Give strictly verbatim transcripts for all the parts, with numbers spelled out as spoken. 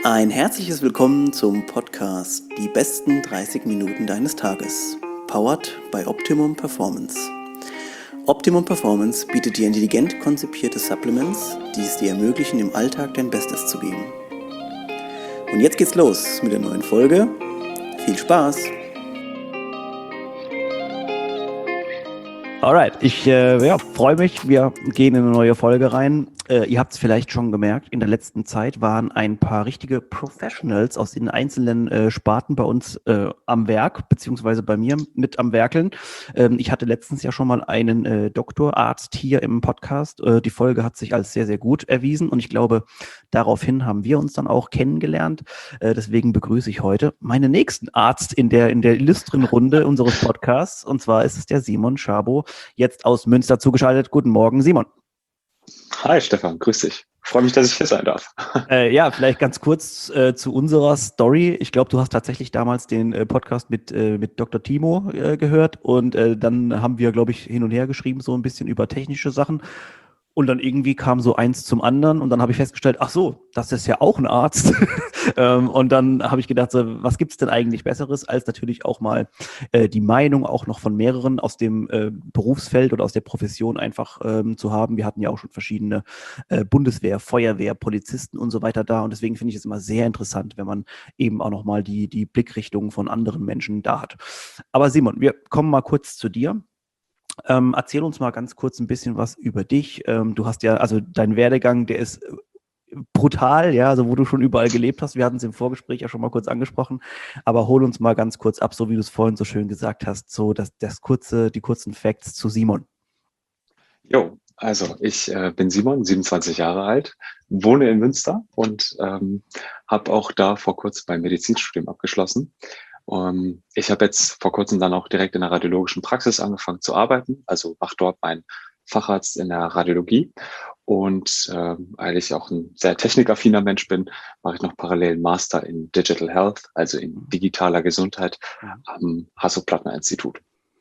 Ein herzliches Willkommen zum Podcast Die besten dreißig Minuten deines Tages, powered by Optimum Performance. Optimum Performance bietet dir intelligent konzipierte Supplements, die es dir ermöglichen, im Alltag dein Bestes zu geben. Und jetzt geht's los mit der neuen Folge. Viel Spaß! Alright, ich äh, ja, freue mich, wir gehen in eine neue Folge rein. Äh, ihr habt es vielleicht schon gemerkt, in der letzten Zeit waren ein paar richtige Professionals aus den einzelnen äh, Sparten bei uns äh, am Werk, beziehungsweise bei mir mit am Werkeln. Ähm, ich hatte letztens ja schon mal einen äh, Doktorarzt hier im Podcast. Äh, die Folge hat sich als sehr, sehr gut erwiesen und ich glaube, daraufhin haben wir uns dann auch kennengelernt. Äh, deswegen begrüße ich heute meinen nächsten Arzt in der, in der illustren Runde unseres Podcasts, und zwar ist es der Simon Schabo, jetzt aus Münster zugeschaltet. Guten Morgen, Simon. Hi Stefan, grüß dich. Freue mich, dass ich hier sein darf. Äh, ja, vielleicht ganz kurz äh, zu unserer Story. Ich glaube, du hast tatsächlich damals den äh, Podcast mit, äh, mit Doktor Timo äh, gehört und äh, dann haben wir, glaube ich, hin und her geschrieben, so ein bisschen über technische Sachen. Und dann irgendwie kam so eins zum anderen und dann habe ich festgestellt, ach so, das ist ja auch ein Arzt. ähm, und dann habe ich gedacht, so, was gibt's denn eigentlich Besseres, als natürlich auch mal äh, die Meinung auch noch von mehreren aus dem äh, Berufsfeld oder aus der Profession einfach ähm, zu haben. Wir hatten ja auch schon verschiedene äh, Bundeswehr, Feuerwehr, Polizisten und so weiter da. Und deswegen finde ich es immer sehr interessant, wenn man eben auch nochmal die, die Blickrichtung von anderen Menschen da hat. Aber Simon, wir kommen mal kurz zu dir. Ähm, erzähl uns mal ganz kurz ein bisschen was über dich. Ähm, du hast ja, also dein Werdegang, der ist brutal, ja, also wo du schon überall gelebt hast. Wir hatten es im Vorgespräch ja schon mal kurz angesprochen, aber hol uns mal ganz kurz ab, so wie du es vorhin so schön gesagt hast, so das, das kurze, die kurzen Facts zu Simon. Jo, also ich äh, bin Simon, siebenundzwanzig Jahre alt, wohne in Münster und ähm, habe auch da vor kurzem mein Medizinstudium abgeschlossen. Um, ich habe jetzt vor kurzem dann auch direkt in der radiologischen Praxis angefangen zu arbeiten, also mache dort meinen Facharzt in der Radiologie. Und ähm, weil ich auch ein sehr technikaffiner Mensch bin, mache ich noch parallel einen Master in Digital Health, also in digitaler Gesundheit am Hasso-Plattner-Institut.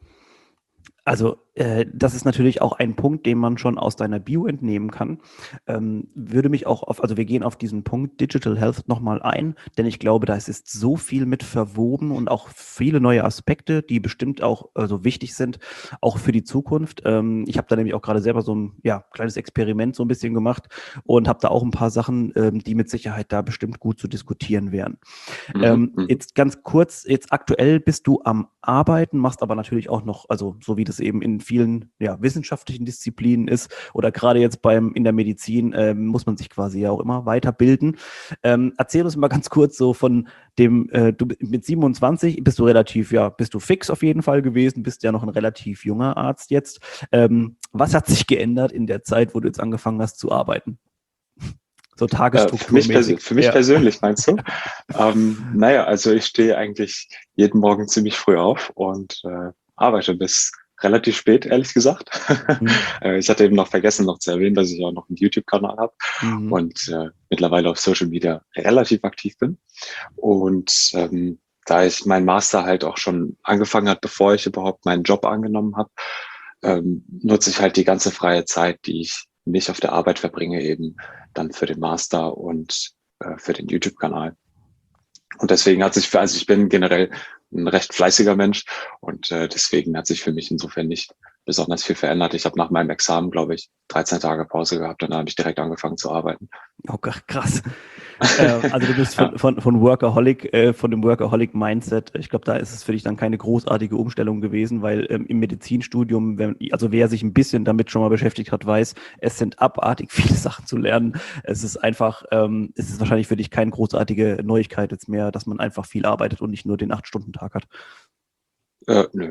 Also äh, das ist natürlich auch ein Punkt, den man schon aus deiner Bio entnehmen kann. Ähm, würde mich auch auf, also wir gehen auf diesen Punkt Digital Health nochmal ein, denn ich glaube, da ist so viel mit verwoben und auch viele neue Aspekte, die bestimmt auch also wichtig sind, auch für die Zukunft. Ähm, ich habe da nämlich auch gerade selber so ein ja, kleines Experiment so ein bisschen gemacht und habe da auch ein paar Sachen, ähm, die mit Sicherheit da bestimmt gut zu diskutieren wären. Mhm, Ähm, mhm. jetzt ganz kurz, jetzt aktuell bist du am Arbeiten, machst aber natürlich auch noch, also so wie das eben in vielen ja, wissenschaftlichen Disziplinen ist oder gerade jetzt beim in der Medizin ähm, muss man sich quasi ja auch immer weiterbilden. Ähm, erzähl uns mal ganz kurz so von dem, äh, du mit siebenundzwanzig bist du relativ, ja, bist du fix auf jeden Fall gewesen, bist ja noch ein relativ junger Arzt jetzt. Ähm, was hat sich geändert in der Zeit, wo du jetzt angefangen hast zu arbeiten? So Äh, für mich, tagesstrukturmäßig. pers- für mich Ja. persönlich, meinst du? ähm, naja, also ich stehe eigentlich jeden Morgen ziemlich früh auf und äh, arbeite bis relativ spät, ehrlich gesagt. Mhm. äh, ich hatte eben noch vergessen, noch zu erwähnen, dass ich auch noch einen YouTube-Kanal habe Mhm. und äh, mittlerweile auf Social Media relativ aktiv bin. Und ähm, da ich meinen Master halt auch schon angefangen hat, bevor ich überhaupt meinen Job angenommen habe, ähm, nutze ich halt die ganze freie Zeit, die ich nicht auf der Arbeit verbringe, eben dann für den Master und äh, für den YouTube-Kanal. Und deswegen hat sich für, also ich bin generell ein recht fleißiger Mensch und äh, deswegen hat sich für mich insofern nicht besonders viel verändert. Ich habe nach meinem Examen, glaube ich, dreizehn Tage Pause gehabt und dann habe ich direkt angefangen zu arbeiten. Oh Gott, krass. äh, also du bist Ja. von, von, von Workaholic, äh, von dem Workaholic-Mindset. Ich glaube, da ist es für dich dann keine großartige Umstellung gewesen, weil ähm, im Medizinstudium, wenn, also wer sich ein bisschen damit schon mal beschäftigt hat, weiß, es sind abartig viele Sachen zu lernen. Es ist einfach, ähm, es ist wahrscheinlich für dich keine großartige Neuigkeit jetzt mehr, dass man einfach viel arbeitet und nicht nur den acht-Stunden-Tag hat. Äh, nö.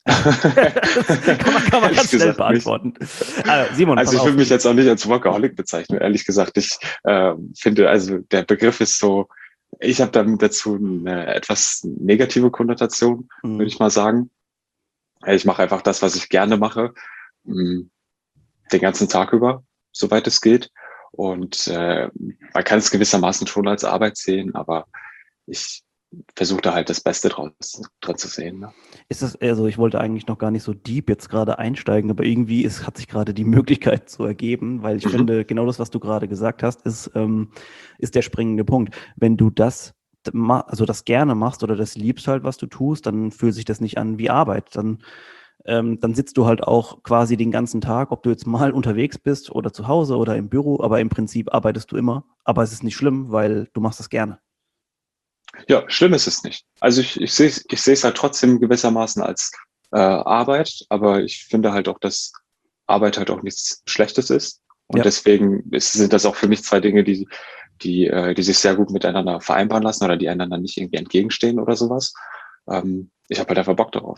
kann man, kann man ganz schnell beantworten. Also, Simon, also ich würde mich jetzt auch nicht als Workaholic bezeichnen, ehrlich gesagt. Ich äh, finde, also der Begriff ist so, ich habe damit dazu eine etwas negative Konnotation, mhm. würde ich mal sagen. Ich mache einfach das, was ich gerne mache, den ganzen Tag über, soweit es geht. Und äh, man kann es gewissermaßen schon als Arbeit sehen, aber ich versuche da halt das Beste draus, dran zu sehen. Ne? Ist das, also ich wollte eigentlich noch gar nicht so deep jetzt gerade einsteigen, aber irgendwie ist, hat sich gerade die Möglichkeit so ergeben, weil ich Mhm. finde, genau das, was du gerade gesagt hast, ist, ähm, ist der springende Punkt. Wenn du das, ma- also das gerne machst oder das liebst halt, was du tust, dann fühlt sich das nicht an wie Arbeit. Dann, ähm, dann sitzt du halt auch quasi den ganzen Tag, ob du jetzt mal unterwegs bist oder zu Hause oder im Büro, aber im Prinzip arbeitest du immer. Aber es ist nicht schlimm, weil du machst das gerne. Ja, schlimm ist es nicht. Also ich, ich sehe es ich sehe es halt trotzdem gewissermaßen als äh, Arbeit, aber ich finde halt auch, dass Arbeit halt auch nichts Schlechtes ist. Und Ja. deswegen ist, sind das auch für mich zwei Dinge, die, die, äh, die sich sehr gut miteinander vereinbaren lassen oder die einander nicht irgendwie entgegenstehen oder sowas. Ähm, ich habe halt einfach Bock darauf.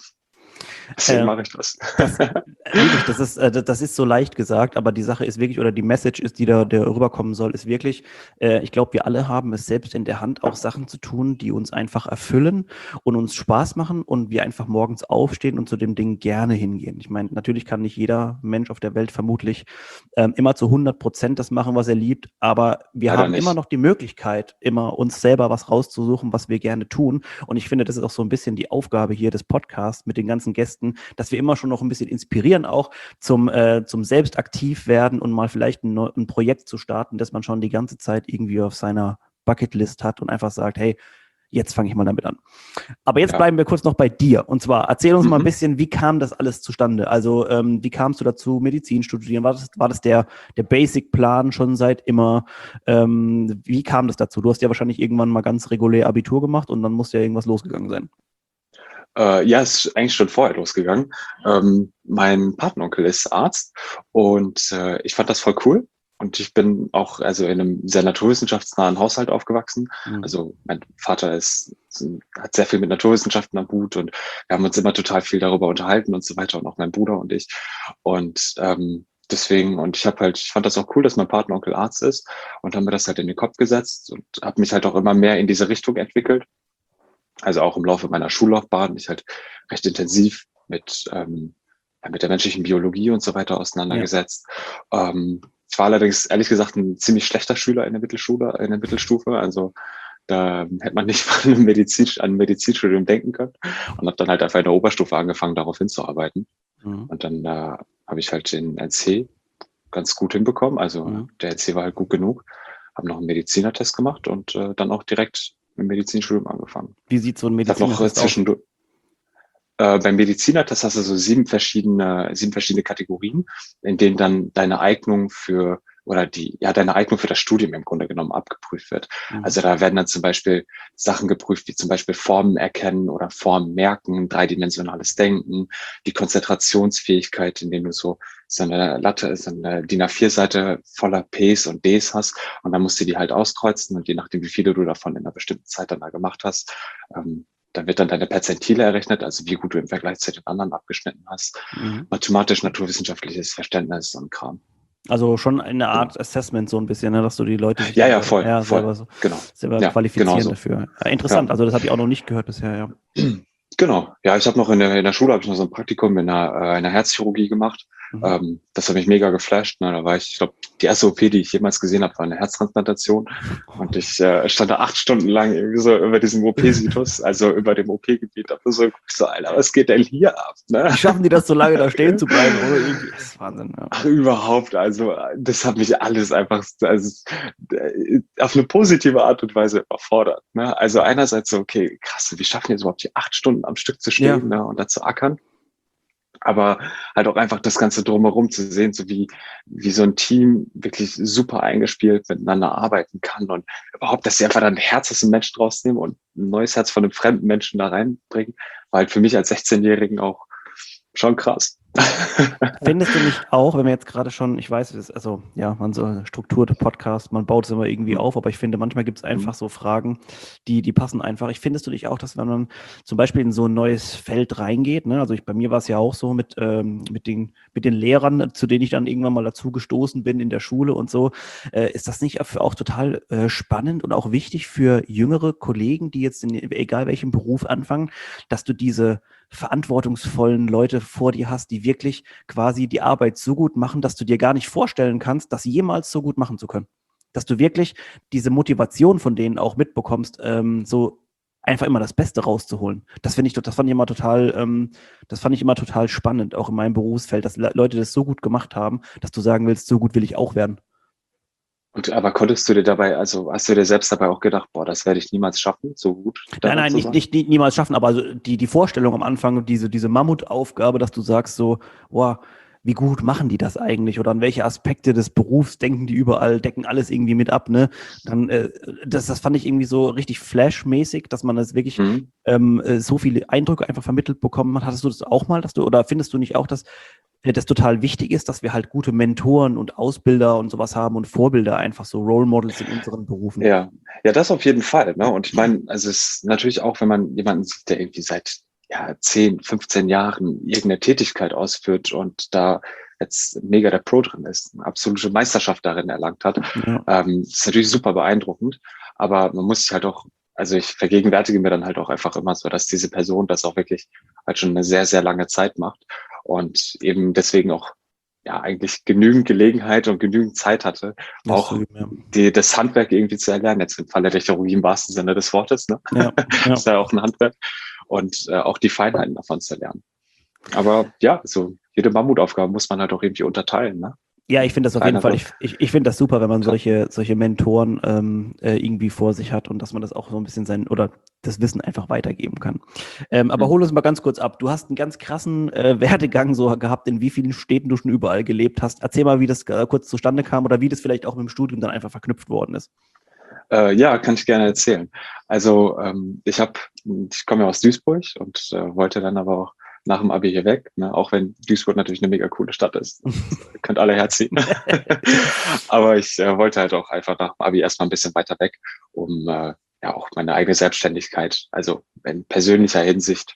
Deswegen Äh, mache ich das. Das, wirklich, das ist, äh, das ist so leicht gesagt, aber die Sache ist wirklich, oder die Message ist, die da, der rüberkommen soll, ist wirklich, äh, ich glaube, wir alle haben es selbst in der Hand, auch Sachen zu tun, die uns einfach erfüllen und uns Spaß machen und wir einfach morgens aufstehen und zu dem Ding gerne hingehen. Ich meine, natürlich kann nicht jeder Mensch auf der Welt vermutlich ähm, immer zu hundert Prozent das machen, was er liebt, aber wir Leider haben immer nicht. noch die Möglichkeit, immer uns selber was rauszusuchen, was wir gerne tun. Und ich finde, das ist auch so ein bisschen die Aufgabe hier des Podcasts mit den ganzen Gästen, dass wir immer schon noch ein bisschen inspirieren, auch zum, äh, zum selbst aktiv werden und mal vielleicht ein, ein Projekt zu starten, das man schon die ganze Zeit irgendwie auf seiner Bucketlist hat und einfach sagt, hey, jetzt fange ich mal damit an. Aber jetzt Ja. bleiben wir kurz noch bei dir. Und zwar, erzähl uns mal ein Mhm. bisschen, wie kam das alles zustande? Also, ähm, wie kamst du dazu, Medizin studieren? War das, war das der, der Basic-Plan schon seit immer? Ähm, wie kam das dazu? Du hast ja wahrscheinlich irgendwann mal ganz regulär Abitur gemacht und dann muss ja irgendwas losgegangen sein. Äh, ja, es ist eigentlich schon vorher losgegangen. Ähm, mein Patenonkel ist Arzt und äh, ich fand das voll cool. Und ich bin auch also in einem sehr naturwissenschaftsnahen Haushalt aufgewachsen. Mhm. Also mein Vater ist, hat sehr viel mit Naturwissenschaften am Hut und wir haben uns immer total viel darüber unterhalten und so weiter und auch mein Bruder und ich. Und ähm, deswegen, und ich habe halt, ich fand das auch cool, dass mein Patenonkel Arzt ist und haben mir das halt in den Kopf gesetzt und habe mich halt auch immer mehr in diese Richtung entwickelt. Also auch im Laufe meiner Schullaufbahn mich halt recht intensiv mit, ähm, ja, mit der menschlichen Biologie und so weiter Ja. auseinandergesetzt. Ähm, ich war allerdings ehrlich gesagt ein ziemlich schlechter Schüler in der Mittelschule, in der Mittelstufe. Also da hätte man nicht von einem Medizin, an ein Medizinstudium denken können und habe dann halt einfach in der Oberstufe angefangen, darauf hinzuarbeiten. Mhm. Und dann äh, habe ich halt den N C ganz gut hinbekommen. Also Mhm. der N C war halt gut genug. Habe noch einen Medizinertest gemacht und äh, dann auch direkt mit dem Medizinstudium angefangen. Wie sieht so ein Ich habe noch äh, Medizinertest aus? zwischendurch, äh, beim Medizinertest hast du so sieben verschiedene, sieben verschiedene Kategorien, in denen dann deine Eignung für oder die, ja, deine Eignung für das Studium im Grunde genommen abgeprüft wird. Mhm. Also da werden dann zum Beispiel Sachen geprüft, wie zum Beispiel Formen erkennen oder Formen merken, dreidimensionales Denken, die Konzentrationsfähigkeit, indem du so, so eine Latte, so eine D I N A vier Seite voller Ps und Ds hast und dann musst du die halt auskreuzen und je nachdem, wie viele du davon in einer bestimmten Zeit dann da gemacht hast, ähm, da wird dann deine Perzentile errechnet, also wie gut du im Vergleich zu den anderen abgeschnitten hast. Mhm. Mathematisch-naturwissenschaftliches Verständnis und Kram. Also schon eine Genau. Art Assessment so ein bisschen, ne, dass du die Leute sich Ja, dann ja, selber, voll, ja, voll. selber, so, Genau. selber Ja, genau qualifizieren so. dafür. Ja, interessant, Ja. also das habe ich auch noch nicht gehört bisher, ja. Genau. Ja, ich habe noch in der, in der Schule habe ich noch so ein Praktikum in einer, äh, in einer Herzchirurgie gemacht. Mhm. Ähm, das hat mich mega geflasht. Ne? Da war ich, ich glaube, die erste O P, die ich jemals gesehen habe, war eine Herztransplantation. Und ich äh, stand da acht Stunden lang irgendwie so über diesem O P-Situs, also über dem O P-Gebiet. Da so, so, Alter, was geht denn hier ab? Ne? Wie schaffen die das so lange da stehen zu bleiben, oder irgendwie? Das ist Wahnsinn, ja. Ach, überhaupt. Also, das hat mich alles einfach also, auf eine positive Art und Weise überfordert. Ne? Also einerseits so, okay, krass, wie schaffen die es überhaupt, hier acht Stunden am Stück zu Ja, stehen, ne, und da zu ackern? Aber halt auch einfach das Ganze drumherum zu sehen, so wie, wie so ein Team wirklich super eingespielt miteinander arbeiten kann und überhaupt, dass sie einfach dann ein Herz aus dem Menschen rausnehmen und ein neues Herz von einem fremden Menschen da reinbringen, war halt für mich als sechzehnjährigen auch schon krass. findest du nicht auch, wenn wir jetzt gerade schon, ich weiß, es ist, also ja, man so strukturierte Podcast, man baut es immer irgendwie auf, aber ich finde, manchmal gibt es einfach so Fragen, die, die passen einfach. Ich findest du dich auch, dass wenn man zum Beispiel in so ein neues Feld reingeht, ne, also ich, bei mir war es ja auch so mit, ähm, mit, den, mit den Lehrern, zu denen ich dann irgendwann mal dazu gestoßen bin in der Schule und so, äh, ist das nicht auch total äh, spannend und auch wichtig für jüngere Kollegen, die jetzt in egal welchem Beruf anfangen, dass du diese verantwortungsvollen Leute vor dir hast, die wirklich quasi die Arbeit so gut machen, dass du dir gar nicht vorstellen kannst, das jemals so gut machen zu können. Dass du wirklich diese Motivation von denen auch mitbekommst, ähm, so einfach immer das Beste rauszuholen. Das finde ich, das fand ich immer total, ähm, das fand ich immer total spannend, auch in meinem Berufsfeld, dass Le- Leute das so gut gemacht haben, dass du sagen willst, so gut will ich auch werden. Und aber konntest du dir dabei, also hast du dir selbst dabei auch gedacht, boah, das werde ich niemals schaffen, so gut Nein, darin nein, zu nicht, sein? nicht, nie- niemals schaffen, aber also die, die Vorstellung am Anfang, diese, diese Mammutaufgabe, dass du sagst so, boah, wie gut machen die das eigentlich? Oder an welche Aspekte des Berufs denken die überall, decken alles irgendwie mit ab, ne? Dann, äh, das, das fand ich irgendwie so richtig flashmäßig, dass man das wirklich Mhm. ähm, äh, so viele Eindrücke einfach vermittelt bekommen hat. Hattest du das auch mal, dass du, oder findest du nicht auch, dass äh, das total wichtig ist, dass wir halt gute Mentoren und Ausbilder und sowas haben und Vorbilder, einfach so Role Models in unseren Berufen? Ja, ja, das auf jeden Fall. Ne? Und ich meine, also es ist natürlich auch, wenn man jemanden sieht, der irgendwie seit ja, zehn, fünfzehn Jahren irgendeine Tätigkeit ausführt und da jetzt mega der Pro drin ist, eine absolute Meisterschaft darin erlangt hat, Ja, ähm, ist natürlich super beeindruckend. Aber man muss sich halt auch, also ich vergegenwärtige mir dann halt auch einfach immer so, dass diese Person das auch wirklich halt schon eine sehr, sehr lange Zeit macht und eben deswegen auch ja eigentlich genügend Gelegenheit und genügend Zeit hatte, das zu auch üben, ja. die, das Handwerk irgendwie zu erlernen, jetzt im Falle der Chirurgie im wahrsten Sinne des Wortes, ne? Ja, ja. Ist ja auch ein Handwerk und äh, auch die Feinheiten davon zu lernen. Aber ja, so jede Mammutaufgabe muss man halt auch irgendwie unterteilen, ne? Ja, ich finde das auf jeden Fall, Kleinere. ich, ich, ich finde das super, wenn man Klar. solche, solche Mentoren ähm, äh, irgendwie vor sich hat und dass man das auch so ein bisschen sein oder das Wissen einfach weitergeben kann. Ähm, aber Mhm. hol uns mal ganz kurz ab. Du hast einen ganz krassen äh, Werdegang so gehabt, in wie vielen Städten du schon überall gelebt hast. Erzähl mal, wie das äh, kurz zustande kam oder wie das vielleicht auch mit dem Studium dann einfach verknüpft worden ist. Äh, ja, kann ich gerne erzählen. Also ähm, ich habe, ich komme ja aus Duisburg und äh, wollte dann aber auch nach dem Abi hier weg, ne? Auch wenn Duisburg natürlich eine mega coole Stadt ist. Das könnt alle herziehen. Aber ich äh, wollte halt auch einfach nach dem Abi erstmal ein bisschen weiter weg, um äh, ja auch meine eigene Selbstständigkeit, also in persönlicher Hinsicht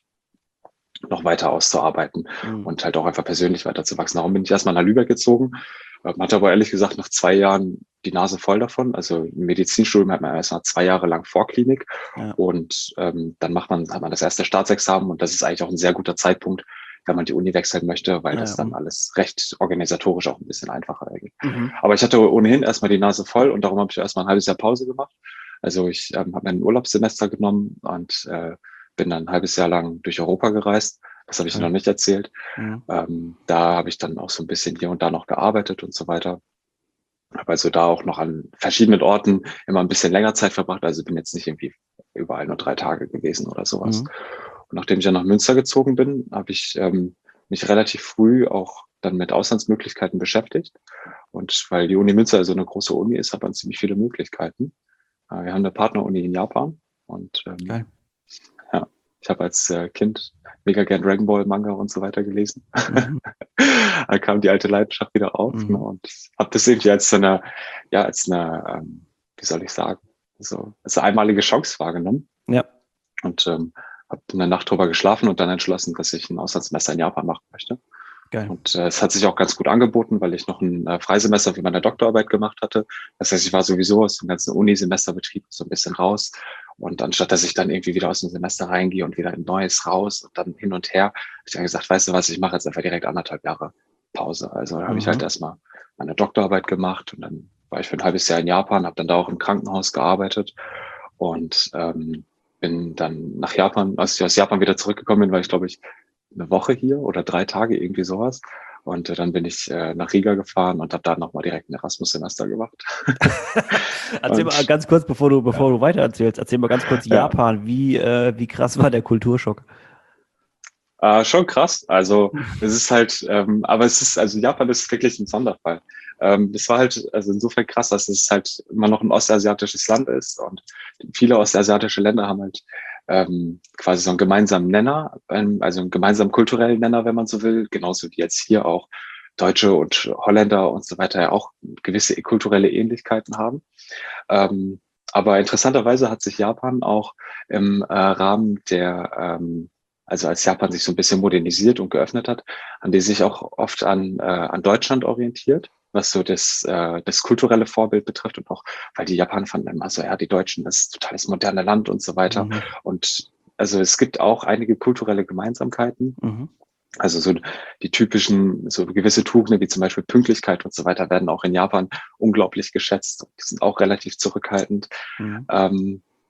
noch weiter auszuarbeiten Mhm. und halt auch einfach persönlich weiterzuwachsen. Darum bin ich erstmal nach Lübeck gezogen, ähm, hatte aber ehrlich gesagt nach zwei Jahren die Nase voll davon. Also im Medizinstudium hat man erstmal zwei Jahre lang Vorklinik Ja, und ähm, dann macht man, hat man das erste Staatsexamen und das ist eigentlich auch ein sehr guter Zeitpunkt, wenn man die Uni wechseln möchte, weil das ja. dann alles recht organisatorisch auch ein bisschen einfacher geht. Mhm. Aber ich hatte ohnehin erstmal die Nase voll und darum habe ich erstmal ein halbes Jahr Pause gemacht. Also ich ähm, habe mir ein Urlaubssemester genommen und äh, bin dann ein halbes Jahr lang durch Europa gereist. Das habe ich Okay. noch nicht erzählt. Mhm. Ähm, da habe ich dann auch so ein bisschen hier und da noch gearbeitet und so weiter. Habe also da auch noch an verschiedenen Orten immer ein bisschen länger Zeit verbracht. Also bin jetzt nicht irgendwie überall nur drei Tage gewesen oder sowas. Mhm. Und nachdem ich dann nach Münster gezogen bin, habe ich ähm, mich relativ früh auch dann mit Auslandsmöglichkeiten beschäftigt. Und weil die Uni Münster so eine große Uni ist, hat man ziemlich viele Möglichkeiten. Äh, wir haben eine Partneruni in Japan und ähm, Geil. ja, ich habe als äh, Kind mega gern Dragon Ball Manga und so weiter gelesen. Mhm. Da kam die alte Leidenschaft wieder auf, ne, Mhm. und habe das irgendwie als so eine, ja, als eine, ähm, wie soll ich sagen, so als eine einmalige Chance wahrgenommen Ja, und ähm, habe eine Nacht drüber geschlafen und dann entschlossen, dass ich ein Auslandssemester in Japan machen möchte. geil. Und äh, es hat sich auch ganz gut angeboten, weil ich noch ein äh, Freisemester für meine Doktorarbeit gemacht hatte. Das heißt, ich war sowieso aus dem ganzen Unisemesterbetrieb so ein bisschen raus. Und anstatt, dass ich dann irgendwie wieder aus dem Semester reingehe und wieder ein neues raus und dann hin und her, habe ich dann gesagt, weißt du was, ich mache jetzt einfach direkt anderthalb Jahre Pause. Also da habe ich halt Mhm. erstmal meine Doktorarbeit gemacht und dann war ich für ein halbes Jahr in Japan, habe dann da auch im Krankenhaus gearbeitet und ähm, bin dann nach Japan, als ich aus Japan wieder zurückgekommen bin, war ich, glaube ich, eine Woche hier oder drei Tage, irgendwie sowas. Und äh, dann bin ich äh, nach Riga gefahren und habe da nochmal direkt ein Erasmus-Semester gemacht. Erzähl mal Und ganz kurz, bevor du, bevor ja, du weiter erzählst, erzähl mal ganz kurz ja. Japan. Wie, äh, wie krass war der Kulturschock? Äh, schon krass. Also es ist halt, ähm, aber es ist, also Japan ist wirklich ein Sonderfall. Ähm, das war halt also insofern krass, dass es halt immer noch ein ostasiatisches Land ist und viele ostasiatische Länder haben halt ähm, quasi so einen gemeinsamen Nenner, ähm, also einen gemeinsamen kulturellen Nenner, wenn man so will, genauso wie jetzt hier auch Deutsche und Holländer und so weiter ja auch gewisse kulturelle Ähnlichkeiten haben. Ähm, aber interessanterweise hat sich Japan auch im äh, Rahmen der, ähm, also als Japan sich so ein bisschen modernisiert und geöffnet hat, haben die sich auch oft an, äh, an Deutschland orientiert, was so das, äh, das kulturelle Vorbild betrifft und auch, weil die Japaner fanden immer so, ja, die Deutschen, das ist total das moderne Land und so weiter. Mhm. Und also es gibt auch einige kulturelle Gemeinsamkeiten. Mhm. Also so die typischen, so gewisse Tugenden wie zum Beispiel Pünktlichkeit und so weiter werden auch in Japan unglaublich geschätzt. Die sind auch relativ zurückhaltend. Mhm. Ähm,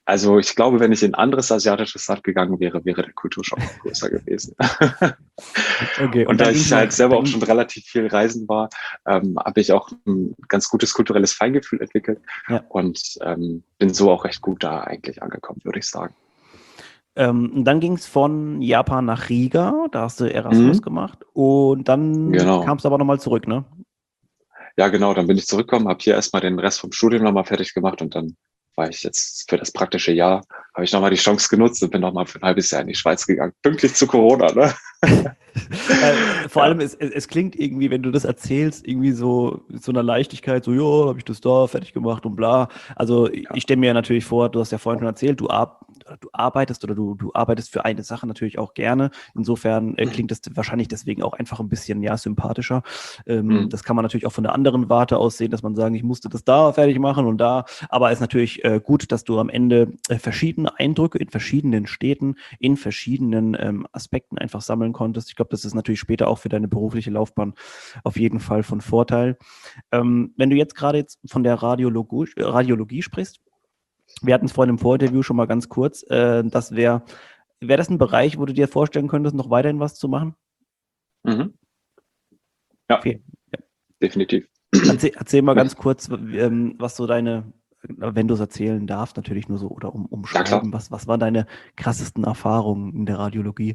Also ich glaube, wenn ich in ein anderes asiatisches Land gegangen wäre, wäre der Kulturschock noch größer gewesen. Okay, und Und da dann ich ging's halt noch, selber dann auch ging, schon relativ viel reisen war, ähm, habe ich auch ein ganz gutes kulturelles Feingefühl entwickelt ja. und ähm, bin so auch recht gut da eigentlich angekommen, würde ich sagen. Ähm, und dann ging es von Japan nach Riga, da hast du Erasmus Mhm, gemacht und dann genau. kamst du aber nochmal zurück, ne? Ja, genau. Dann bin ich zurückgekommen, habe hier erstmal den Rest vom Studium nochmal fertig gemacht und dann war ich jetzt für das praktische Jahr, habe ich nochmal die Chance genutzt und bin nochmal für ein halbes Jahr in die Schweiz gegangen. Pünktlich zu Corona, ne? äh, vor Ja, allem, es, es, es klingt irgendwie, wenn du das erzählst, irgendwie so mit so einer Leichtigkeit, so, ja, habe ich das da fertig gemacht und bla. Also ja. ich stelle mir natürlich vor, du hast ja vorhin schon erzählt, du, ar du arbeitest oder du, du arbeitest für eine Sache natürlich auch gerne. Insofern äh, Mhm. klingt das wahrscheinlich deswegen auch einfach ein bisschen, ja, sympathischer. Ähm, Mhm. das kann man natürlich auch von der anderen Warte aus sehen, dass man sagen, ich musste das da fertig machen und da. Aber es ist natürlich äh, gut, dass du am Ende äh, verschiedene Eindrücke in verschiedenen Städten, in verschiedenen ähm, Aspekten einfach sammeln konntest. Ich glaube, das ist natürlich später auch für deine berufliche Laufbahn auf jeden Fall von Vorteil. Ähm, wenn du jetzt gerade jetzt von der Radiologie, Radiologie sprichst, wir hatten es vorhin im Vorinterview schon mal ganz kurz, äh, das wäre, wäre das ein Bereich, wo du dir vorstellen könntest, noch weiterhin was zu machen? Mhm. Ja, Okay. Ja. definitiv. Erzähl, erzähl mal Möcht- ganz kurz, ähm, was so deine, wenn du es erzählen darfst, natürlich nur so oder um, Ja, klar. umschreiben, was, was waren deine krassesten Erfahrungen in der Radiologie?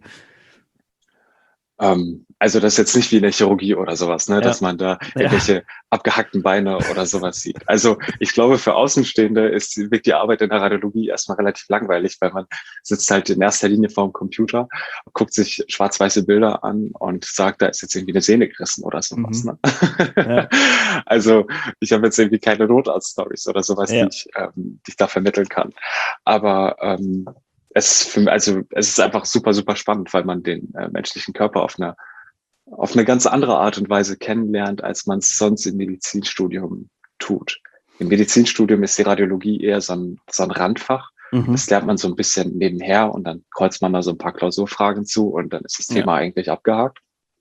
Ähm, also das ist jetzt nicht wie in der Chirurgie oder sowas, ne, Ja, dass man da ja. irgendwelche abgehackten Beine oder sowas sieht. Also ich glaube, für Außenstehende ist die, wirkt die Arbeit in der Radiologie erstmal relativ langweilig, weil man sitzt halt in erster Linie vor dem Computer, guckt sich schwarz-weiße Bilder an und sagt, da ist jetzt irgendwie eine Sehne gerissen oder sowas. Mhm. Ne? Ja, Also ich habe jetzt irgendwie keine Notarzt-Stories oder sowas, die ja. ich, ähm, die ich da vermitteln kann. Aber ähm, es, ist für, also, es ist einfach super, super spannend, weil man den äh, menschlichen Körper auf eine, auf eine ganz andere Art und Weise kennenlernt, als man es sonst im Medizinstudium tut. Im Medizinstudium ist die Radiologie eher so ein, so ein Randfach. Das Mhm. lernt man so ein bisschen nebenher und dann kreuzt man da so ein paar Klausurfragen zu und dann ist das Ja. Thema eigentlich abgehakt.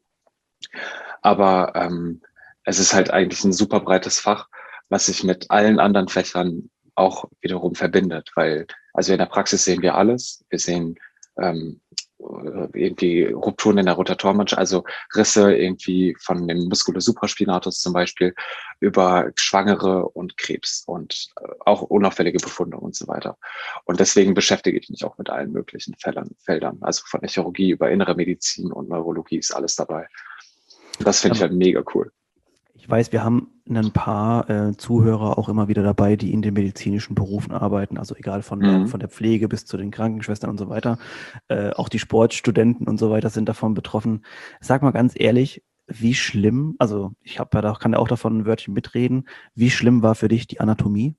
Aber ähm, es ist halt eigentlich ein super breites Fach, was sich mit allen anderen Fächern auch wiederum verbindet, weil also in der Praxis sehen wir alles. Wir sehen ähm, irgendwie Rupturen in der Rotatormanschette, also Risse irgendwie von dem Musculus supraspinatus zum Beispiel über Schwangere und Krebs und äh, auch unauffällige Befunde und so weiter. Und deswegen beschäftige ich mich auch mit allen möglichen Feldern, Feldern. Also von der Chirurgie über innere Medizin und Neurologie ist alles dabei. Das finde ich Ähm, halt mega cool. Ich weiß, wir haben ein paar äh, Zuhörer auch immer wieder dabei, die in den medizinischen Berufen arbeiten, also egal von der, Mhm. von der Pflege bis zu den Krankenschwestern und so weiter. Äh, auch die Sportstudenten und so weiter sind davon betroffen. Sag mal ganz ehrlich, wie schlimm, also ich habe ja da, kann ja auch davon ein Wörtchen mitreden, wie schlimm war für dich die Anatomie?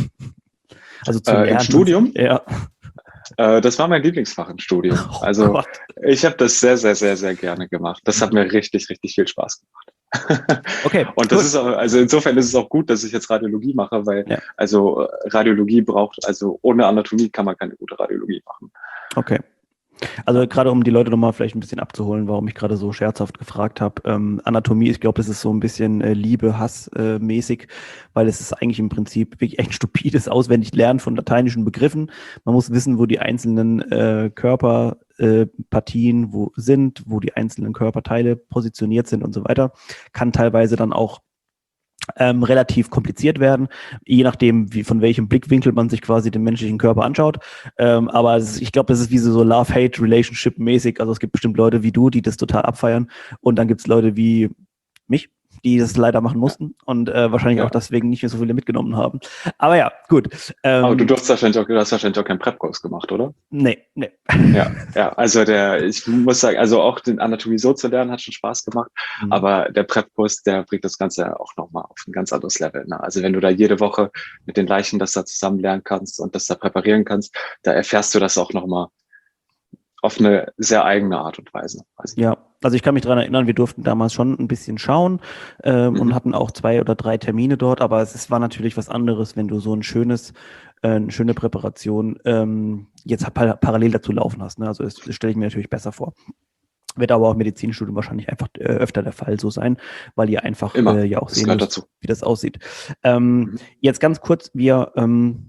Also zu Äh, im lernen und so, Studium, ja. äh, das war mein Lieblingsfach im Studium. Oh Also Gott. ich habe das sehr, sehr, sehr, sehr gerne gemacht. Das hat mir richtig, richtig viel Spaß gemacht. Okay, Und das gut. ist auch, also insofern ist es auch gut, dass ich jetzt Radiologie mache, weil Ja, also äh, Radiologie braucht, also ohne Anatomie kann man keine gute Radiologie machen. okay. Also gerade um die Leute nochmal vielleicht ein bisschen abzuholen, warum ich gerade so scherzhaft gefragt habe. Ähm, Anatomie, ich glaube, das ist so ein bisschen äh, Liebe, Hass äh, mäßig, weil es ist eigentlich im Prinzip wirklich echt stupides Auswendiglernen von lateinischen Begriffen. Man muss wissen, wo die einzelnen äh, Körperpartien äh, wo sind, wo die einzelnen Körperteile positioniert sind und so weiter. Kann teilweise dann auch ähm, relativ kompliziert werden, je nachdem, wie, von welchem Blickwinkel man sich quasi den menschlichen Körper anschaut. Ähm, aber es ist, ich glaube, das ist wie so Love-Hate-Relationship-mäßig. Also es gibt bestimmt Leute wie du, die das total abfeiern. Und dann gibt es Leute wie mich, die das leider machen Ja, mussten und äh, wahrscheinlich auch ja. deswegen nicht mehr so viele mitgenommen haben. Aber ja, gut. Aber du Ähm, durfst wahrscheinlich auch, du hast wahrscheinlich auch keinen Prep-Kurs gemacht, oder? nee, nee. Ja, ja, also der, ich muss sagen, also auch den Anatomie so zu lernen, hat schon Spaß gemacht, Mhm. aber der Prep-Kurs, der bringt das Ganze auch nochmal auf ein ganz anderes Level. Ne? Also wenn du da jede Woche mit den Leichen das da zusammen lernen kannst und das da präparieren kannst, da erfährst du das auch nochmal auf eine sehr eigene Art und Weise. Also, Ja, also ich kann mich daran erinnern, wir durften damals schon ein bisschen schauen ähm, und mhm. hatten auch zwei oder drei Termine dort, aber es, es war natürlich was anderes, wenn du so ein schönes, äh, eine schöne Präparation ähm, jetzt par parallel dazu laufen hast. Ne? Also das, das stelle ich mir natürlich besser vor. Wird aber auch im Medizinstudium wahrscheinlich einfach äh, öfter der Fall so sein, weil ihr einfach äh, Immer, ja auch das sehen gehört müsst, dazu. wie das aussieht. Ähm, Mhm. jetzt ganz kurz, wir ähm,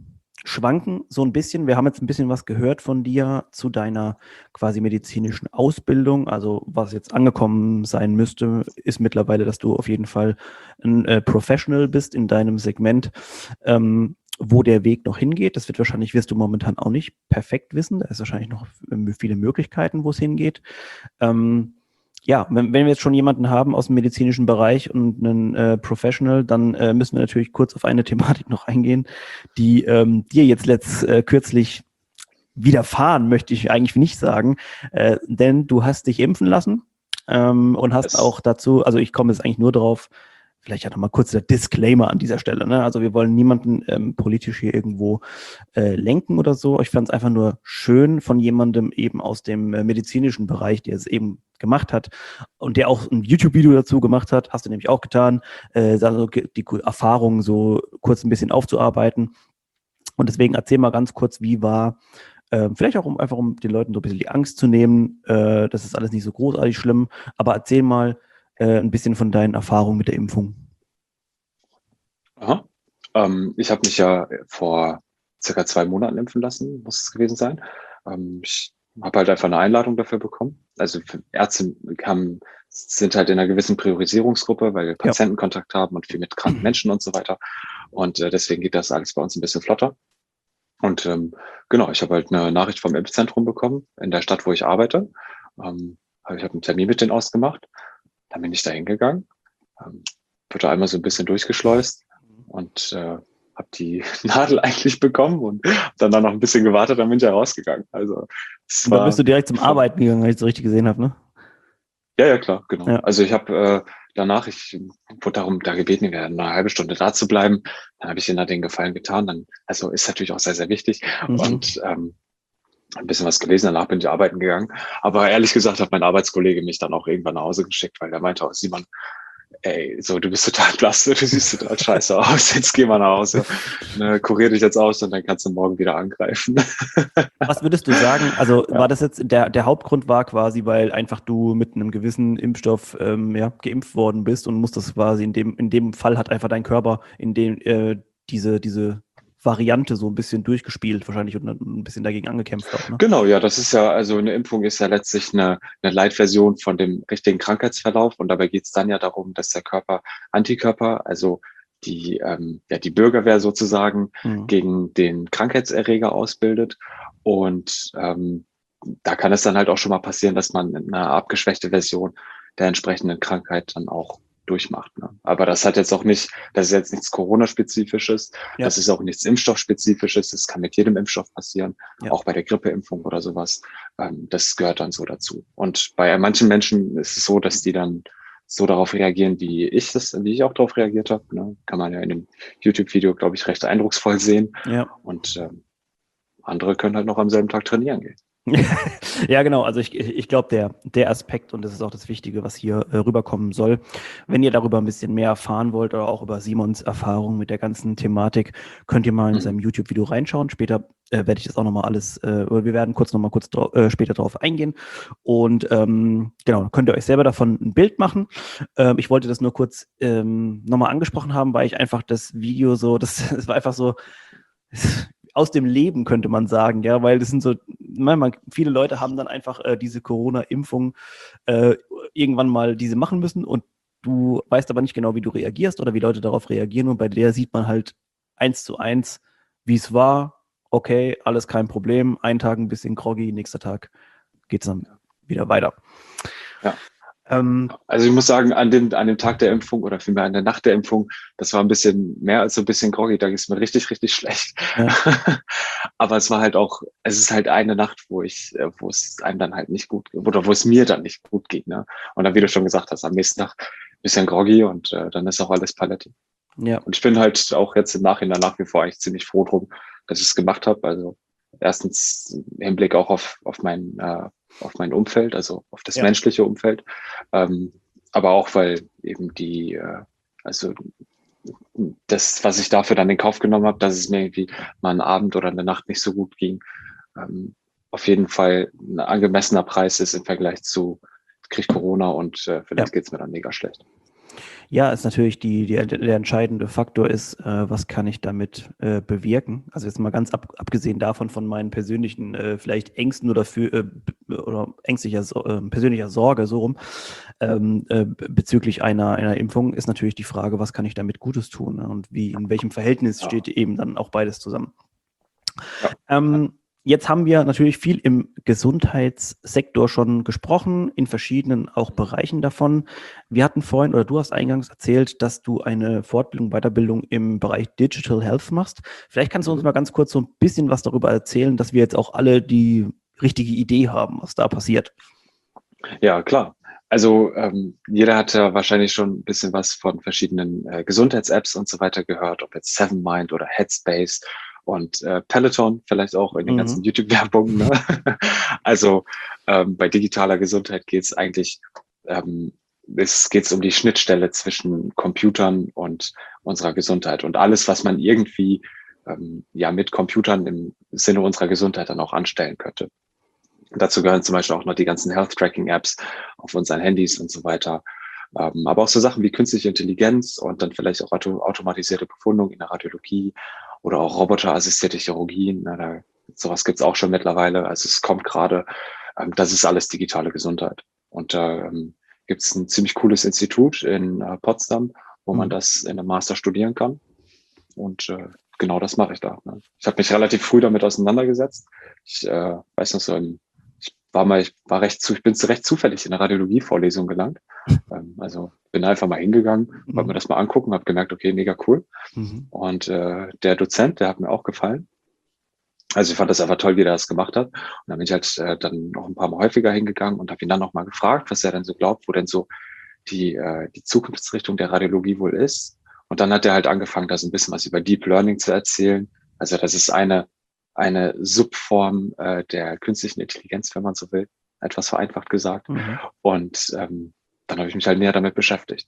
schwanken so ein bisschen. Wir haben jetzt ein bisschen was gehört von dir zu deiner quasi medizinischen Ausbildung. Also was jetzt angekommen sein müsste, ist mittlerweile, dass du auf jeden Fall ein äh, Professional bist in deinem Segment. Ähm, wo der Weg noch hingeht, das wird wahrscheinlich, wirst du momentan auch nicht perfekt wissen. Da ist wahrscheinlich noch viele Möglichkeiten, wo es hingeht. Ähm, ja, wenn, wenn wir jetzt schon jemanden haben aus dem medizinischen Bereich und einen äh, Professional, dann äh, müssen wir natürlich kurz auf eine Thematik noch eingehen, die ähm, dir jetzt letzt, äh, kürzlich widerfahren, möchte ich eigentlich nicht sagen, äh, denn du hast dich impfen lassen ähm, und hast Das, auch dazu, also ich komme jetzt eigentlich nur drauf, vielleicht ja nochmal kurz der Disclaimer an dieser Stelle, ne? Also wir wollen niemanden ähm, politisch hier irgendwo äh, lenken oder so. Ich fand es einfach nur schön von jemandem eben aus dem äh, medizinischen Bereich, der es eben gemacht hat und der auch ein YouTube-Video dazu gemacht hat, hast du nämlich auch getan, äh, also die Erfahrungen so kurz ein bisschen aufzuarbeiten. Und deswegen erzähl mal ganz kurz, wie war, äh, vielleicht auch um einfach um den Leuten so ein bisschen die Angst zu nehmen, äh, das ist alles nicht so großartig schlimm, aber erzähl mal äh, ein bisschen von deinen Erfahrungen mit der Impfung. aha. Ähm, ich habe mich ja vor circa zwei Monaten impfen lassen, muss es gewesen sein. Ähm, ich habe halt einfach eine Einladung dafür bekommen. Also Ärzte haben, sind halt in einer gewissen Priorisierungsgruppe, weil wir Ja. Patientenkontakt haben und viel mit kranken Menschen und so weiter. Und äh, deswegen geht das alles bei uns ein bisschen flotter. Und ähm, genau, ich habe halt eine Nachricht vom Impfzentrum bekommen in der Stadt, wo ich arbeite. Ähm, hab- ich habe einen Termin mit denen ausgemacht. Dann bin ich da hingegangen, ähm, wurde einmal so ein bisschen durchgeschleust und äh, habe die Nadel eigentlich bekommen und hab dann da noch ein bisschen gewartet, dann bin ich ja rausgegangen. Also es Und dann bist war du direkt zum von, Arbeiten gegangen, wenn ich es so richtig gesehen habe, ne? ja, ja, klar, genau. Ja. Also ich habe äh, danach, ich wurde darum da gebeten, wir eine halbe Stunde da zu bleiben. Dann habe ich ihnen da den Gefallen getan. Dann, also ist natürlich auch sehr, sehr wichtig. Mhm. Und ähm, ein bisschen was gelesen, danach bin ich arbeiten gegangen. Aber ehrlich gesagt hat mein Arbeitskollege mich dann auch irgendwann nach Hause geschickt, weil der meinte auch, Simon, ey, so, du bist total blass, du siehst total scheiße aus, jetzt geh mal nach Hause, ne, kurier dich jetzt aus und dann kannst du morgen wieder angreifen. Was würdest du sagen, also war Ja. das jetzt, der, der Hauptgrund war quasi, weil einfach du mit einem gewissen Impfstoff ähm, ja, geimpft worden bist und musstest quasi in dem, in dem Fall hat einfach dein Körper in dem äh, diese, diese Variante so ein bisschen durchgespielt wahrscheinlich und ein bisschen dagegen angekämpft auch, ne? Genau, ja, das ist ja, also eine Impfung ist ja letztlich eine, eine Light-Version von dem richtigen Krankheitsverlauf und dabei geht es dann ja darum, dass der Körper Antikörper, also die, ähm, ja, die Bürgerwehr sozusagen Mhm. gegen den Krankheitserreger ausbildet und ähm, da kann es dann halt auch schon mal passieren, dass man eine abgeschwächte Version der entsprechenden Krankheit dann auch durchmacht. Ne? Aber das hat jetzt auch nicht, das ist jetzt nichts Corona-spezifisches, Ja, das ist auch nichts Impfstoffspezifisches, das kann mit jedem Impfstoff passieren, ja. auch bei der Grippeimpfung oder sowas. Ähm, das gehört dann so dazu. Und bei manchen Menschen ist es so, dass die dann so darauf reagieren, wie ich das, wie ich auch darauf reagiert habe. Ne? Kann man ja in dem YouTube-Video, glaube ich, recht eindrucksvoll sehen. Ja. Und ähm, andere können halt noch am selben Tag trainieren gehen. Ja, genau. Also ich, ich glaube, der, der Aspekt, und das ist auch das Wichtige, was hier äh, rüberkommen soll, wenn ihr darüber ein bisschen mehr erfahren wollt oder auch über Simons Erfahrung mit der ganzen Thematik, könnt ihr mal in Mhm. seinem YouTube-Video reinschauen. Später äh, werde ich das auch nochmal alles, äh, oder wir werden kurz nochmal kurz drau- äh, später darauf eingehen. Und ähm, genau, könnt ihr euch selber davon ein Bild machen. Ähm, ich wollte das nur kurz ähm, nochmal angesprochen haben, weil ich einfach das Video so, das, das war einfach so, aus dem Leben, könnte man sagen, ja, weil das sind so, manchmal, viele Leute haben dann einfach äh, diese Corona-Impfung äh, irgendwann mal diese machen müssen und du weißt aber nicht genau, wie du reagierst oder wie Leute darauf reagieren und bei der sieht man halt eins zu eins, wie es war, okay, alles kein Problem, ein Tag ein bisschen groggy, nächster Tag geht es dann wieder weiter. Ja. Ähm, Also ich muss sagen, an dem, an dem Tag der Impfung oder vielmehr an der Nacht der Impfung, das war ein bisschen mehr als so ein bisschen groggy, da ging es mir richtig, richtig schlecht. ja, Aber es war halt auch, es ist halt eine Nacht, wo ich, äh, wo es einem dann halt nicht gut, oder wo es mir dann nicht gut ging. Ne? Und dann, wie du schon gesagt hast, am nächsten Tag ein bisschen groggy und äh, dann ist auch alles Paletti. ja, Und ich bin halt auch jetzt im Nachhinein nach wie vor eigentlich ziemlich froh drum, dass ich es gemacht habe. Also erstens im Hinblick auch auf, auf mein, äh, auf mein Umfeld, also auf das ja, menschliche Umfeld. Ähm, aber auch, weil eben die, äh, also das, was ich dafür dann in Kauf genommen habe, dass es mir irgendwie mal einen Abend oder eine Nacht nicht so gut ging, ähm, auf jeden Fall ein angemessener Preis ist im Vergleich zu, ich krieg Corona und äh, ja. vielleicht geht's mir dann mega schlecht. Ja, ist natürlich die, die, der entscheidende Faktor ist, äh, was kann ich damit äh, bewirken? Also jetzt mal ganz ab, abgesehen davon von meinen persönlichen äh, vielleicht Ängsten oder für äh, b- oder ängstlicher So- äh, persönlicher Sorge so rum ähm, äh, bezüglich einer einer Impfung ist natürlich die Frage, was kann ich damit Gutes tun, ne? Und wie in welchem Verhältnis Ja, steht eben dann auch beides zusammen? ja, ja. Ähm, Jetzt haben wir natürlich viel im Gesundheitssektor schon gesprochen, in verschiedenen auch Bereichen davon. Wir hatten vorhin, oder du hast eingangs erzählt, dass du eine Fortbildung, Weiterbildung im Bereich Digital Health machst. Vielleicht kannst du uns Mhm. mal ganz kurz so ein bisschen was darüber erzählen, dass wir jetzt auch alle die richtige Idee haben, was da passiert. Ja, klar. Also ähm, jeder hat ja wahrscheinlich schon ein bisschen was von verschiedenen äh, Gesundheits-Apps und so weiter gehört, ob jetzt Seven Mind oder Headspace und äh, Peloton, vielleicht auch in den ganzen Mhm. YouTube-Werbungen. Ne? Also ähm, bei digitaler Gesundheit geht es eigentlich, ähm, es geht um die Schnittstelle zwischen Computern und unserer Gesundheit und alles, was man irgendwie ähm, ja mit Computern im Sinne unserer Gesundheit dann auch anstellen könnte. Dazu gehören zum Beispiel auch noch die ganzen Health-Tracking-Apps auf unseren Handys und so weiter. Ähm, aber auch so Sachen wie künstliche Intelligenz und dann vielleicht auch auto automatisierte Befundung in der Radiologie oder auch roboterassistierte Chirurgien. Na, da, sowas gibt's auch schon mittlerweile. Also es kommt gerade, ähm, das ist alles digitale Gesundheit. Und da ähm, gibt's ein ziemlich cooles Institut in äh, Potsdam, wo man Mhm. das in einem Master studieren kann. Und äh, genau das mache ich da. Ne? Ich habe mich relativ früh damit auseinandergesetzt. Ich äh, weiß noch so, im, ich war mal, ich war recht zu, ich bin recht zufällig in eine Radiologie-Vorlesung gelangt. Ähm, also bin einfach mal hingegangen, wollte mir Mhm. das mal angucken, habe gemerkt, okay, mega cool. Mhm. Und äh, der Dozent, der hat mir auch gefallen. Also ich fand das einfach toll, wie er das gemacht hat. Und dann bin ich halt äh, dann noch ein paar Mal häufiger hingegangen und habe ihn dann noch mal gefragt, was er denn so glaubt, wo denn so die, äh, die Zukunftsrichtung der Radiologie wohl ist. Und dann hat er halt angefangen, da so ein bisschen was über Deep Learning zu erzählen. Also das ist eine, eine Subform äh, der künstlichen Intelligenz, wenn man so will, etwas vereinfacht gesagt. Mhm. Und ähm, dann habe ich mich halt näher damit beschäftigt.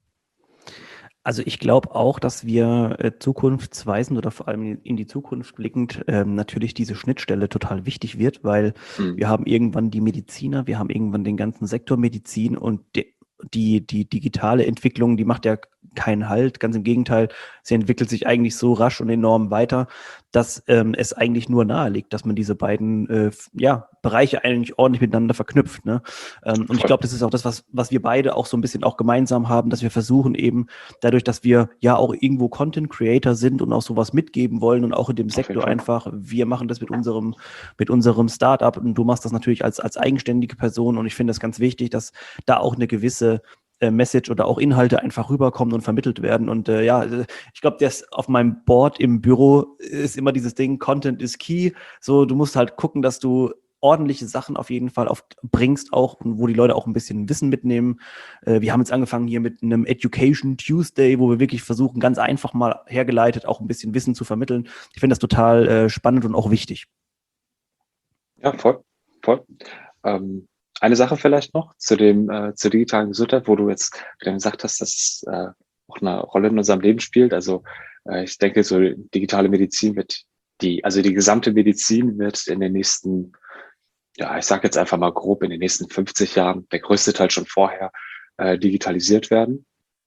Also ich glaube auch, dass wir äh, zukunftsweisend oder vor allem in die Zukunft blickend ähm, natürlich diese Schnittstelle total wichtig wird, weil Mhm. wir haben irgendwann die Mediziner, wir haben irgendwann den ganzen Sektor Medizin und de, die, die digitale Entwicklung, die macht ja keinen Halt. Ganz im Gegenteil, sie entwickelt sich eigentlich so rasch und enorm weiter, dass ähm, es eigentlich nur nahe liegt, dass man diese beiden äh, ja, Bereiche eigentlich ordentlich miteinander verknüpft. Ne? Ähm, und ich Voll. glaube, das ist auch das, was, was wir beide auch so ein bisschen auch gemeinsam haben, dass wir versuchen eben dadurch, dass wir ja auch irgendwo Content Creator sind und auch sowas mitgeben wollen und auch in dem Auf jeden Sektor Fall. einfach, wir machen das mit unserem, mit unserem Startup und du machst das natürlich als, als eigenständige Person und ich finde das ganz wichtig, dass da auch eine gewisse äh, Message oder auch Inhalte einfach rüberkommen und vermittelt werden. Und äh, ja, ich glaube, das auf meinem Board im Büro ist immer dieses Ding, Content is key. So, du musst halt gucken, dass du ordentliche Sachen auf jeden Fall auf, bringst auch und wo die Leute auch ein bisschen Wissen mitnehmen. Äh, wir haben jetzt angefangen hier mit einem Education Tuesday, wo wir wirklich versuchen, ganz einfach mal hergeleitet auch ein bisschen Wissen zu vermitteln. Ich finde das total äh, spannend und auch wichtig. Ja, voll. Voll. Ähm, eine Sache vielleicht noch zu dem, äh, zur digitalen Gesundheit, wo du jetzt gerade gesagt hast, dass es äh, auch eine Rolle in unserem Leben spielt. Also äh, ich denke, so digitale Medizin wird die, also die gesamte Medizin wird in den nächsten, ja, ich sage jetzt einfach mal grob, in den nächsten fünfzig Jahren, der größte Teil schon vorher, äh, digitalisiert werden.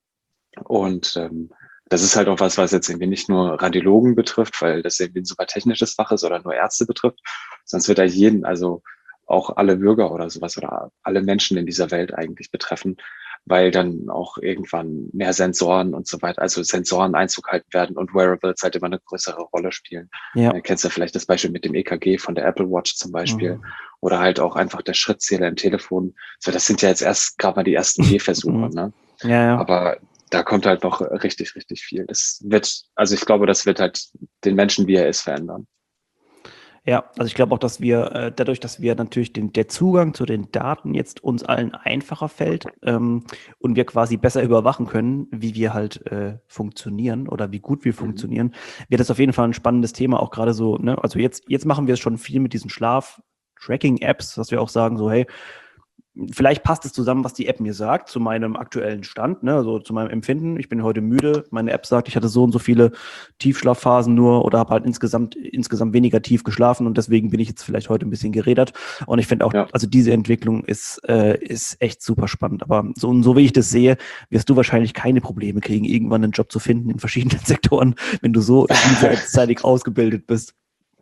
Und ähm, das ist halt auch was, was jetzt irgendwie nicht nur Radiologen betrifft, weil das irgendwie ein super technisches Fach ist oder nur Ärzte betrifft, sonst wird da jeden, also auch alle Bürger oder sowas oder alle Menschen in dieser Welt eigentlich betreffen, weil dann auch irgendwann mehr Sensoren und so weiter, also Sensoren Einzug halten werden und Wearables halt immer eine größere Rolle spielen. Ja. Du kennst ja vielleicht das Beispiel mit dem E K G von der Apple Watch zum Beispiel Mhm. oder halt auch einfach der Schrittzähler im Telefon. So, das sind ja jetzt erst gerade mal die ersten Gehversuche, Mhm. ne? Ja, ja. Aber da kommt halt noch richtig, richtig viel. Das wird, also ich glaube, das wird halt den Menschen, wie er ist, verändern. Ja, also ich glaube auch, dass wir äh, dadurch, dass wir natürlich den, der Zugang zu den Daten jetzt uns allen einfacher fällt ähm, und wir quasi besser überwachen können, wie wir halt äh, funktionieren oder wie gut wir Mhm. funktionieren, wird das auf jeden Fall ein spannendes Thema, auch gerade so, ne? Also jetzt, jetzt machen wir es schon viel mit diesen Schlaf-Tracking-Apps, dass wir auch sagen, so, hey, vielleicht passt es zusammen, was die App mir sagt, zu meinem aktuellen Stand, ne, also zu meinem Empfinden. Ich bin heute müde. Meine App sagt, ich hatte so und so viele Tiefschlafphasen nur oder habe halt insgesamt insgesamt weniger tief geschlafen und deswegen bin ich jetzt vielleicht heute ein bisschen gerädert. Und ich finde auch, ja. also diese Entwicklung ist äh, ist echt super spannend. Aber so, so wie ich das sehe, wirst du wahrscheinlich keine Probleme kriegen, irgendwann einen Job zu finden in verschiedenen Sektoren, wenn du so vielseitig ausgebildet bist.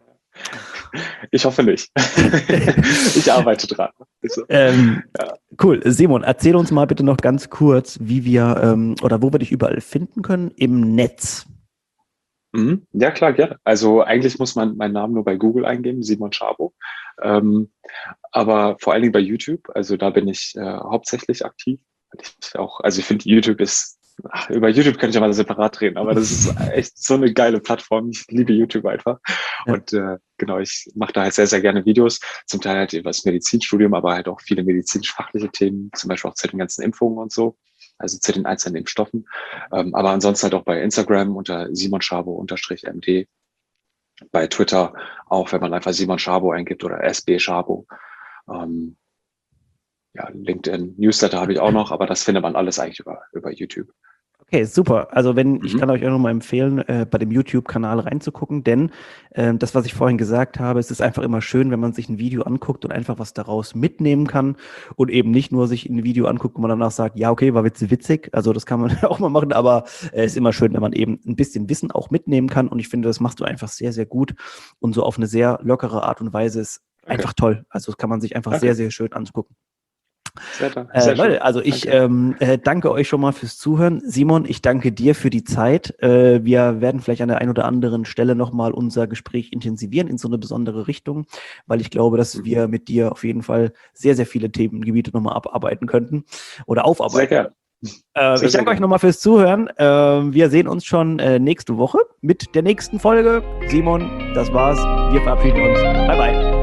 Ich hoffe nicht. Ich arbeite dran. Ähm, ja. Cool. Simon, erzähl uns mal bitte noch ganz kurz, wie wir ähm, oder wo wir dich überall finden können im Netz. Mhm. Ja, klar, gerne. Also eigentlich muss man meinen Namen nur bei Google eingeben, Simon Szabo. Ähm, aber vor allen Dingen bei YouTube. Also da bin ich äh, hauptsächlich aktiv. Ich auch, also ich finde, YouTube ist Ach, über YouTube könnte ich ja mal separat reden, aber das ist echt so eine geile Plattform. Ich liebe YouTube einfach. Ja. Und äh, genau, ich mache da halt sehr, sehr gerne Videos. Zum Teil halt über das Medizinstudium, aber halt auch viele medizinisch-fachliche Themen, zum Beispiel auch zu den ganzen Impfungen und so, also zu den einzelnen Impfstoffen. Ähm, aber ansonsten halt auch bei Instagram unter Simon Szabo unterstrich M D. Bei Twitter auch, wenn man einfach Simon Szabo eingibt oder S B Szabo. Ähm, ja, LinkedIn, Newsletter habe ich auch noch, aber das findet man alles eigentlich über, über YouTube. Okay, super. Also wenn, mhm. ich kann euch auch nochmal empfehlen, äh, bei dem YouTube-Kanal reinzugucken, denn äh, das, was ich vorhin gesagt habe, es ist einfach immer schön, wenn man sich ein Video anguckt und einfach was daraus mitnehmen kann und eben nicht nur sich ein Video anguckt, wo man danach sagt, ja, okay, war witzig, also das kann man auch mal machen, aber es äh, ist immer schön, wenn man eben ein bisschen Wissen auch mitnehmen kann und ich finde, das machst du einfach sehr, sehr gut und so auf eine sehr lockere Art und Weise ist okay. einfach toll. Also das kann man sich einfach okay. sehr, sehr schön angucken. Sehr, sehr äh, Leute, also ich danke. Ähm, äh, danke euch schon mal fürs Zuhören. Simon, ich danke dir für die Zeit. Äh, wir werden vielleicht an der einen oder anderen Stelle nochmal unser Gespräch intensivieren in so eine besondere Richtung, weil ich glaube, dass wir mit dir auf jeden Fall sehr, sehr viele Themengebiete nochmal abarbeiten könnten oder aufarbeiten. Sehr gerne. Äh, sehr, ich danke euch nochmal fürs Zuhören. Äh, wir sehen uns schon äh, nächste Woche mit der nächsten Folge. Simon, das war's. Wir verabschieden uns. Bye, bye.